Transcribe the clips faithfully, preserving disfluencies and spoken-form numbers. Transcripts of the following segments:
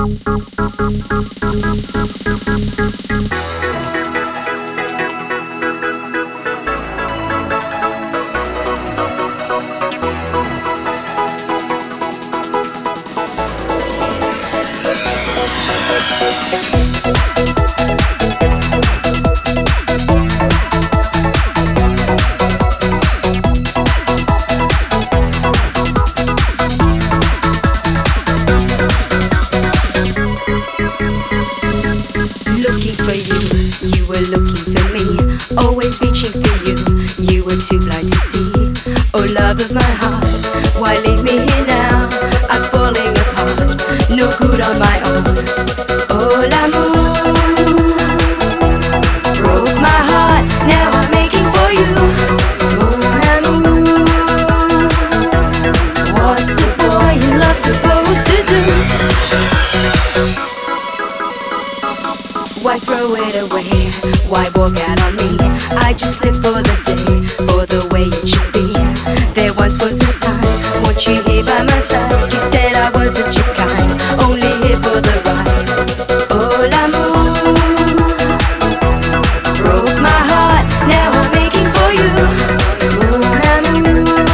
Looking for you, you were looking for me. Always reaching for you, you were too blind to see. Oh love of my heart, why leave me here now? I'm falling apart, no good on my own. Oh l'amour broke my heart, now I'm aching for you. Oh l'amour, what's a boy in love supposed to do? Why throw it away? Why walk out on me? I just live for the day, for the way it should be. There once was a time, want you here by my side. You said I wasn't your kind, only here for the ride. Oh l'amour broke my heart, now I'm aching for you. Oh l'amour,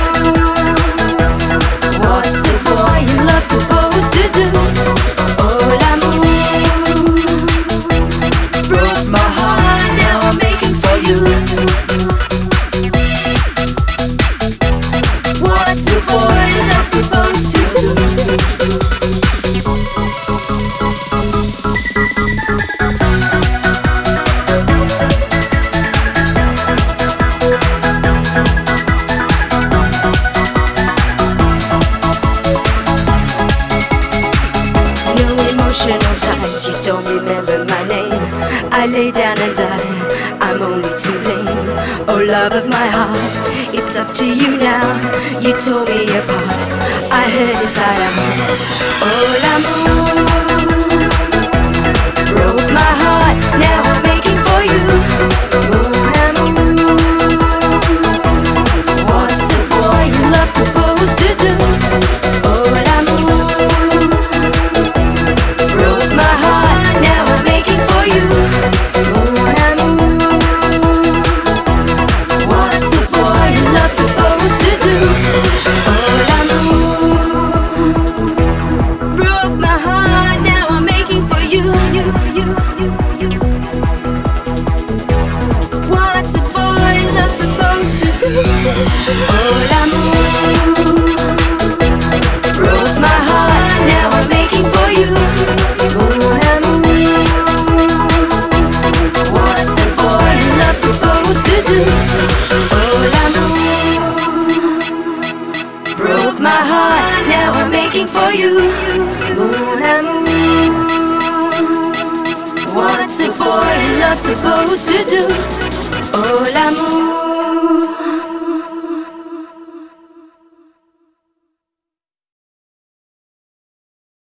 what's a boy in love supposed to do? Oh l'amour broke my heart, now I'm aching for you. What's a boy not supposed to do? No emotional ties, you don't remember my name. I lay down and die, I'm only too late. Oh love of my heart, it's up to you now. You tore me apart, I heard inside out. Oh l'amour broke my heart, now I'm aching for you. Oh l'amour, what's a boy in love supposed to do? Oh l'amour broke my heart, now I'm aching for you. Oh l'amour, what's a boy in love supposed to do? Oh l'amour broke my heart, now I'm aching for you. You, you, you, you. What's a boy in love supposed to do? Oh l'amour broke my heart, now I'm aching for you. Oh l'amour, what's a boy in love supposed to do? Oh l'amour broke my heart, now I'm aching for you. Oh l'amour, what's a boy in love supposed to do? Oh l'amour